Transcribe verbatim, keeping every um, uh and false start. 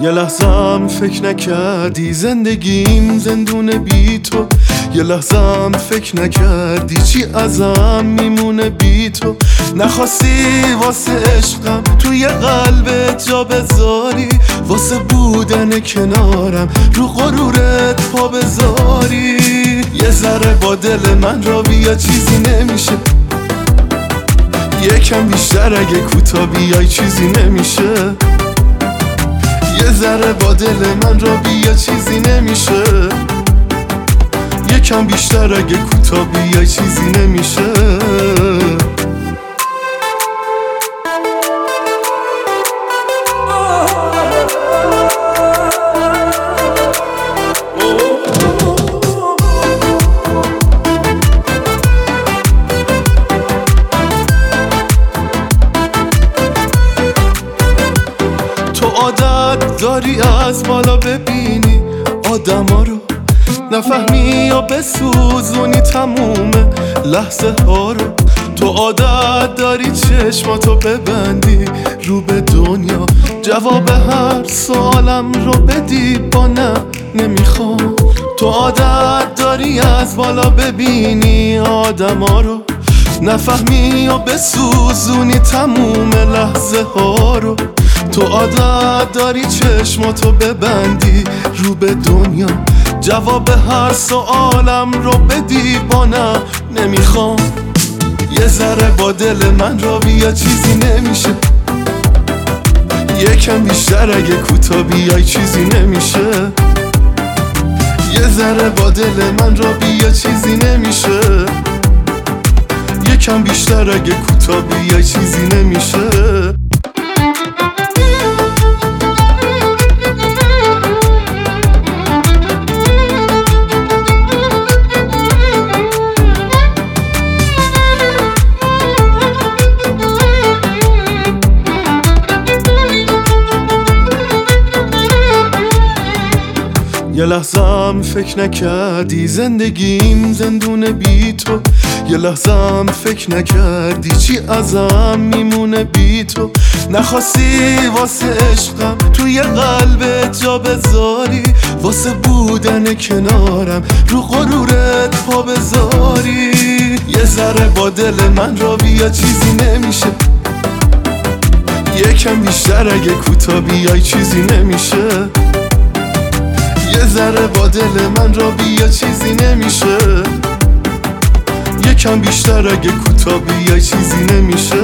یه لحظم فکر نکردی زندگیم زندونه بی تو، یه لحظم فکر نکردی چی ازم میمونه بی تو. نخواستی واسه عشقم توی قلبت جا بذاری، واسه بودن کنارم رو غرورت پا بذاری. یه ذره با دل من را بیا چیزی نمیشه، یکم بیشتر اگه کوتا بیای چیزی نمیشه. یه ذره با دل من را بیا چیزی نمیشه، یکم بیشتر اگه کوتا بیای چیزی نمیشه. تو عادت داری از بالا ببینی آدما رو، نفهمی یا بسوزونی تموم لحظه ها رو. تو عادت داری چشماتو ببندی رو به دنیا، جواب هر سوالم رو بدی با نه نمیخوام. تو عادت داری از بالا ببینی آدما رو، نفهمی یا بسوزونی تموم لحظه ها رو. تو عادت داری چشماتو ببندی رو به دنیا، جواب هر سوالم رو بدی با نه نمیخوام. یه ذره با دل من را بیا چیزی نمیشه، یکم بیشتر اگه کوتا بیای چیزی نمیشه. یه ذره با دل من را بیا چیزی نمیشه، یکم بیشتر اگه کوتا بیای چیزی نمیشه. یه لحظم فکر نکردی زندگیم زندونه بی تو، یه لحظم فکر نکردی چی ازم میمونه بی تو. نخواستی واسه عشقم توی قلبت جا بذاری، واسه بودن کنارم رو غرورت پا بذاری. یه ذره با دل من را بیا چیزی نمیشه، یکم بیشتر اگه کوتا بیای چیزی نمیشه. یه ذره با دل من را بیا چیزی نمیشه، یکم بیشتر اگه کوتا بیای چیزی نمیشه.